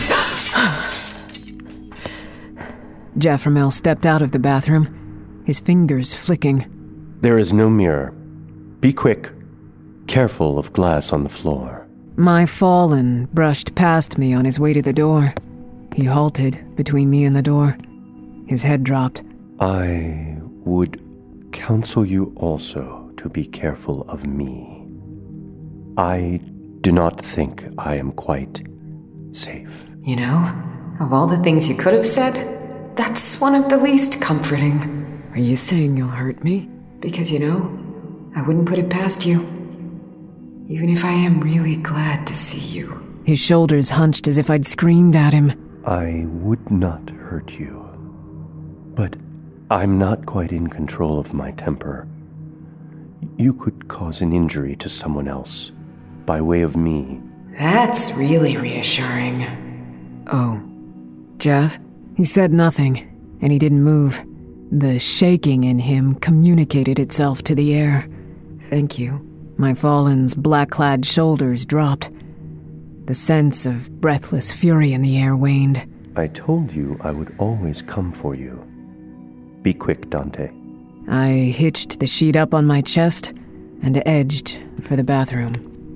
Jaframel stepped out of the bathroom, his fingers flicking. There is no mirror. Be quick. Careful of glass on the floor. My fallen brushed past me on his way to the door. He halted between me and the door. His head dropped. I would counsel you also to be careful of me. I do not think I am quite safe. You know, of all the things you could have said, that's one of the least comforting. Are you saying you'll hurt me? Because, you know, I wouldn't put it past you. Even if I am really glad to see you. His shoulders hunched as if I'd screamed at him. I would not hurt you. But I'm not quite in control of my temper. You could cause an injury to someone else, by way of me. That's really reassuring. Oh, Jeff? He said nothing, and he didn't move. The shaking in him communicated itself to the air. Thank you. My fallen's black-clad shoulders dropped. The sense of breathless fury in the air waned. I told you I would always come for you. Be quick, Dante. I hitched the sheet up on my chest and edged for the bathroom.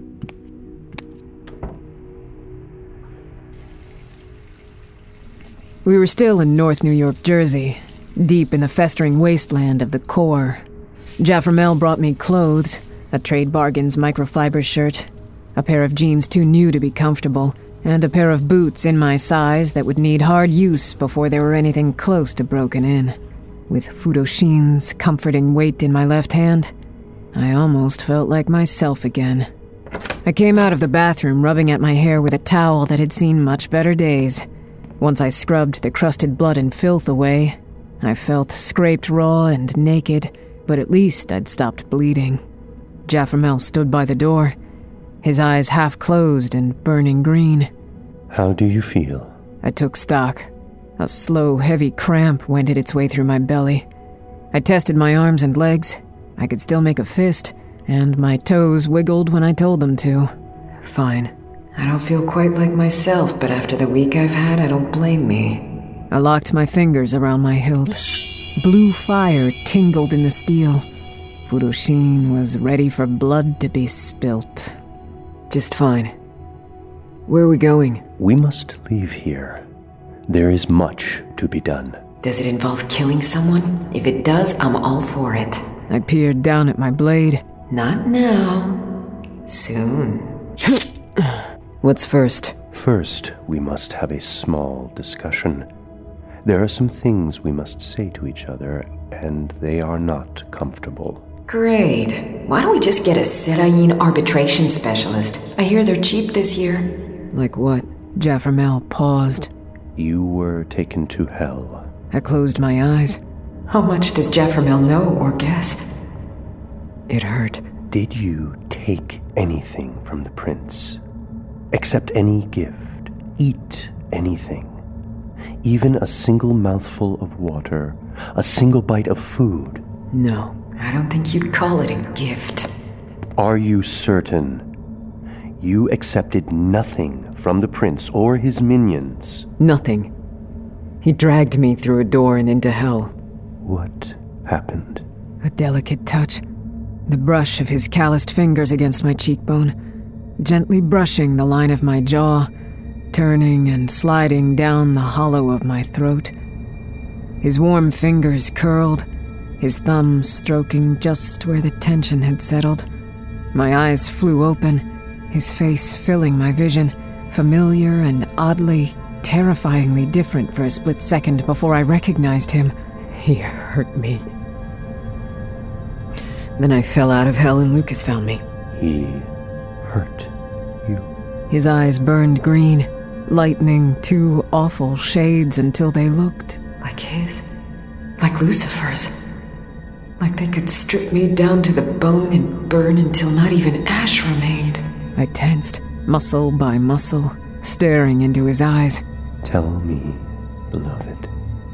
We were still in North New York, Jersey, deep in the festering wasteland of the core. Jaframel brought me clothes, a Trade Bargains microfiber shirt, a pair of jeans too new to be comfortable, and a pair of boots in my size that would need hard use before they were anything close to broken in. With Fudoshin's comforting weight in my left hand, I almost felt like myself again. I came out of the bathroom rubbing at my hair with a towel that had seen much better days. Once I scrubbed the crusted blood and filth away, I felt scraped raw and naked, but at least I'd stopped bleeding. Jaframel stood by the door, his eyes half closed and burning green. How do you feel? I took stock. A slow, heavy cramp wended its way through my belly. I tested my arms and legs. I could still make a fist, and my toes wiggled when I told them to. Fine. I don't feel quite like myself, but after the week I've had, I don't blame me. I locked my fingers around my hilt. Blue fire tingled in the steel. Furushin was ready for blood to be spilt. Just fine. Where are we going? We must leave here. There is much to be done. Does it involve killing someone? If it does, I'm all for it. I peered down at my blade. Not now. Soon. What's first? First, we must have a small discussion. There are some things we must say to each other, and they are not comfortable. Great. Why don't we just get a Serayin arbitration specialist? I hear they're cheap this year. Like what? Jaffarmel paused. You were taken to hell. I closed my eyes. How much does Jaffarmel know or guess? It hurt. Did you take anything from the prince? Accept any gift? Eat anything? Even a single mouthful of water? A single bite of food? No. I don't think you'd call it a gift. Are you certain? You accepted nothing from the prince or his minions? Nothing. He dragged me through a door and into hell. What happened? A delicate touch. The brush of his calloused fingers against my cheekbone, gently brushing the line of my jaw, turning and sliding down the hollow of my throat. His warm fingers curled, his thumbs stroking just where the tension had settled. My eyes flew open, his face filling my vision, familiar and oddly, terrifyingly different for a split second before I recognized him. He hurt me. Then I fell out of hell and Lucas found me. He hurt you? His eyes burned green, lightening two awful shades until they looked like his. Like Lucifer's. Like they could strip me down to the bone and burn until not even ash remained. I tensed, muscle by muscle, staring into his eyes. Tell me, beloved.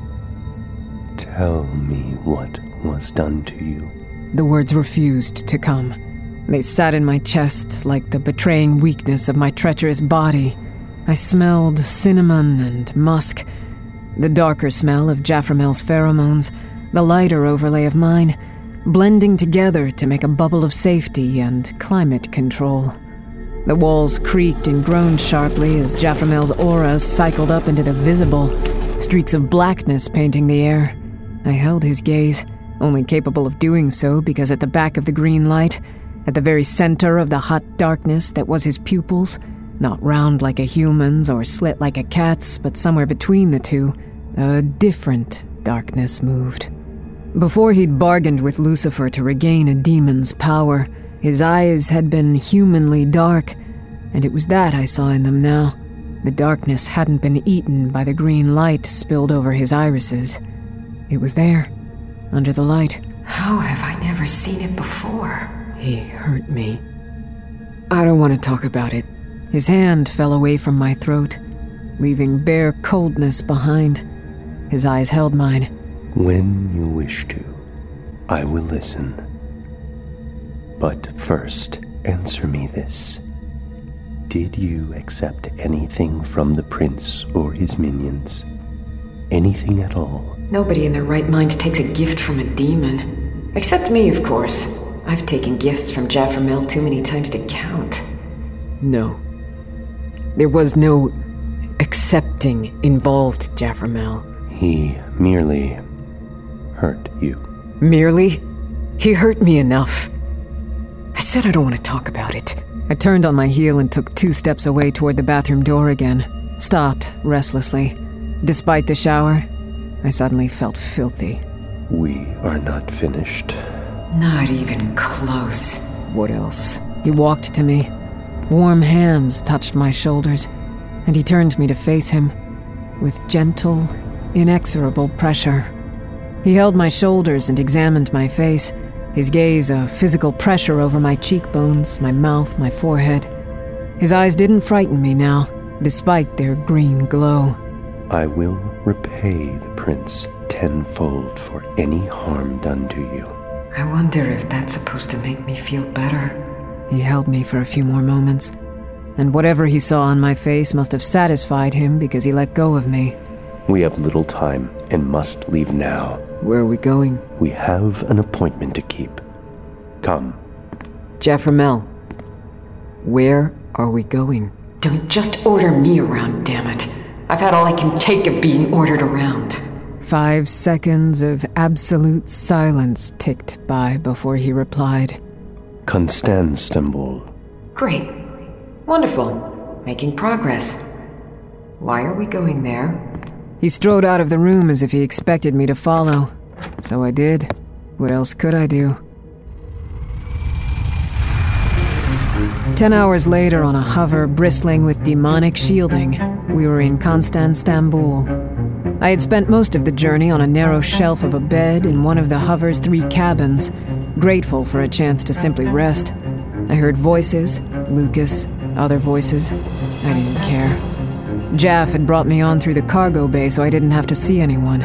Tell me what was done to you. The words refused to come. They sat in my chest like the betraying weakness of my treacherous body. I smelled cinnamon and musk, the darker smell of Jaffarmel's pheromones, the lighter overlay of mine, blending together to make a bubble of safety and climate control. The walls creaked and groaned sharply as Jaffarmel's aura cycled up into the visible, streaks of blackness painting the air. I held his gaze, only capable of doing so because at the back of the green light, at the very center of the hot darkness that was his pupils, not round like a human's or slit like a cat's, but somewhere between the two, a different darkness moved. Before he'd bargained with Lucifer to regain a demon's power, his eyes had been humanly dark, and it was that I saw in them now. The darkness hadn't been eaten by the green light spilled over his irises. It was there, under the light. How have I never seen it before? He hurt me. I don't want to talk about it. His hand fell away from my throat, leaving bare coldness behind. His eyes held mine. When you wish to, I will listen. But first, answer me this. Did you accept anything from the prince or his minions? Anything at all? Nobody in their right mind takes a gift from a demon. Except me, of course. I've taken gifts from Jaffarmel too many times to count. No. There was no accepting involved, Jaffarmel. He merely hurt you. Merely? He hurt me enough. I said I don't want to talk about it. I turned on my heel and took 2 steps away toward the bathroom door again. Stopped restlessly. Despite the shower, I suddenly felt filthy. We are not finished. Not even close. What else? He walked to me. Warm hands touched my shoulders, and he turned me to face him with gentle, inexorable pressure. He held my shoulders and examined my face, his gaze a physical pressure over my cheekbones, my mouth, my forehead. His eyes didn't frighten me now, despite their green glow. I will repay the prince tenfold for any harm done to you. I wonder if that's supposed to make me feel better. He held me for a few more moments, and whatever he saw on my face must have satisfied him because he let go of me. We have little time and must leave now. Where are we going? We have an appointment to keep. Come. Jeffremel, where are we going? Don't just order me around, damn it. I've had all I can take of being ordered around. 5 seconds of absolute silence ticked by before he replied. Konstantinopol. Great. Wonderful. Making progress. Why are we going there? He strode out of the room as if he expected me to follow. So I did. What else could I do? 10 hours later, on a hover bristling with demonic shielding, we were in Konstantinopol. I had spent most of the journey on a narrow shelf of a bed in one of the hover's 3 cabins, grateful for a chance to simply rest. I heard voices, Lucas, other voices. I didn't care. Jaff had brought me on through the cargo bay so I didn't have to see anyone.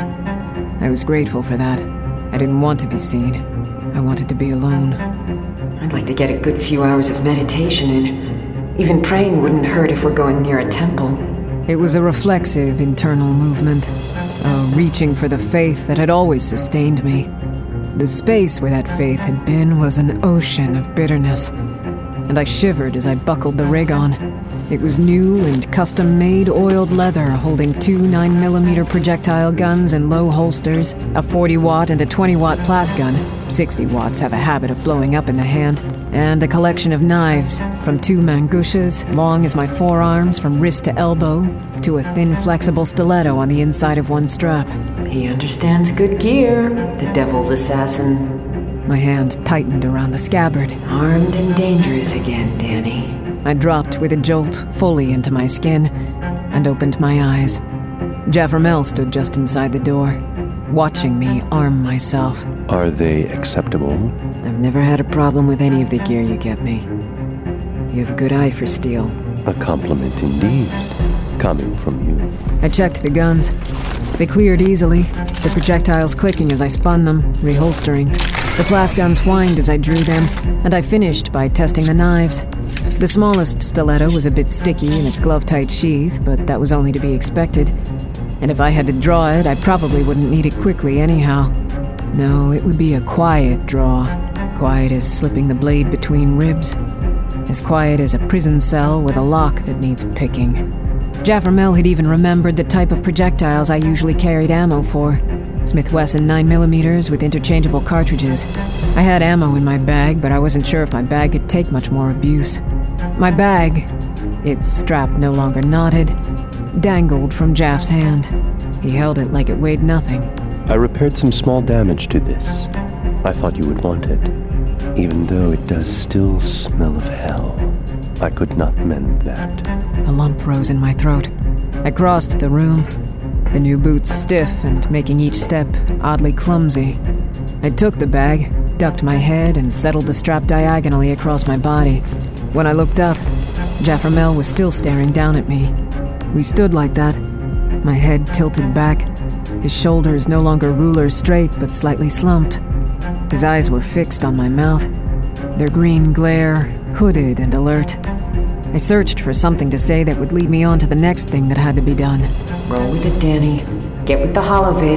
I was grateful for that. I didn't want to be seen. I wanted to be alone. I'd like to get a good few hours of meditation in. Even praying wouldn't hurt if we're going near a temple. It was a reflexive internal movement, a reaching for the faith that had always sustained me. The space where that faith had been was an ocean of bitterness, and I shivered as I buckled the rig on. It was new and custom-made oiled leather holding 2 9mm projectile guns in low holsters, a 40-watt and a 20-watt plas gun. 60 watts have a habit of blowing up in the hand, and a collection of knives, from 2 mangushas, long as my forearms from wrist to elbow, to a thin, flexible stiletto on the inside of one strap. He understands good gear, the devil's assassin. My hand tightened around the scabbard. Armed and dangerous again, Danny. I dropped with a jolt fully into my skin and opened my eyes. Jeffremel stood just inside the door, watching me arm myself. Are they acceptable? I've never had a problem with any of the gear you get me. You have a good eye for steel. A compliment indeed, coming from you. I checked the guns. They cleared easily, the projectiles clicking as I spun them, reholstering. The plas guns whined as I drew them, and I finished by testing the knives. The smallest stiletto was a bit sticky in its glove-tight sheath, but that was only to be expected. And if I had to draw it, I probably wouldn't need it quickly anyhow. No, it would be a quiet draw. Quiet as slipping the blade between ribs. As quiet as a prison cell with a lock that needs picking. Jeffremel had even remembered the type of projectiles I usually carried ammo for. Smith Wesson 9mm with interchangeable cartridges. I had ammo in my bag, but I wasn't sure if my bag could take much more abuse. My bag, its strap no longer knotted, dangled from Jaff's hand. He held it like it weighed nothing. I repaired some small damage to this. I thought you would want it, even though it does still smell of hell. I could not mend that. A lump rose in my throat. I crossed the room, the new boots stiff and making each step oddly clumsy. I took the bag, ducked my head, and settled the strap diagonally across my body. When I looked up, Jeffremel was still staring down at me. We stood like that, my head tilted back, his shoulders no longer ruler straight but slightly slumped. His eyes were fixed on my mouth, their green glare hooded and alert. I searched for something to say that would lead me on to the next thing that had to be done. Roll with it, Danny. Get with the holovid.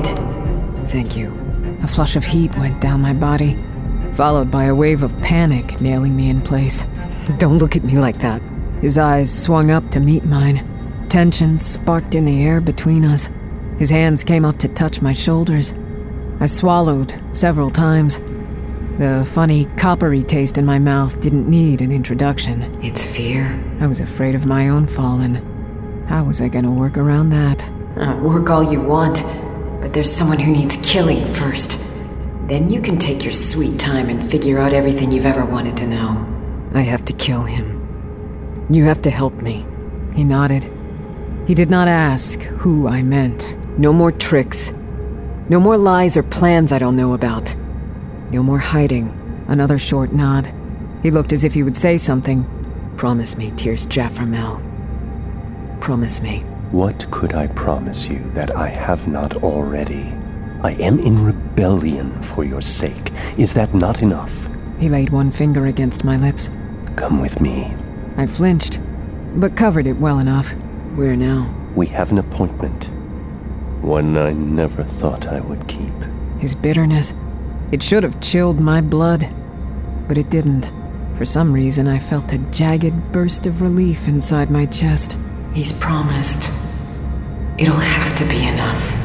Thank you. A flush of heat went down my body, followed by a wave of panic nailing me in place. Don't look at me like that. His eyes swung up to meet mine. Tension sparked in the air between us. His hands came up to touch my shoulders. I swallowed several times. The funny, coppery taste in my mouth didn't need an introduction. It's fear. I was afraid of my own fallen. How was I gonna work around that? Work all you want, but there's someone who needs killing first. Then you can take your sweet time and figure out everything you've ever wanted to know. I have to kill him. You have to help me. He nodded. He did not ask who I meant. No more tricks. No more lies or plans I don't know about. No more hiding. Another short nod. He looked as if he would say something. Promise me, Tyr's Jeffremel. Promise me. What could I promise you that I have not already? I am in rebellion for your sake. Is that not enough? He laid one finger against my lips. Come with me. I flinched, but covered it well enough. Where now? We have an appointment. One I never thought I would keep. his bitterness. It should have chilled my blood, but it didn't. For some reason, I felt a jagged burst of relief inside my chest. He's promised. It'll have to be enough.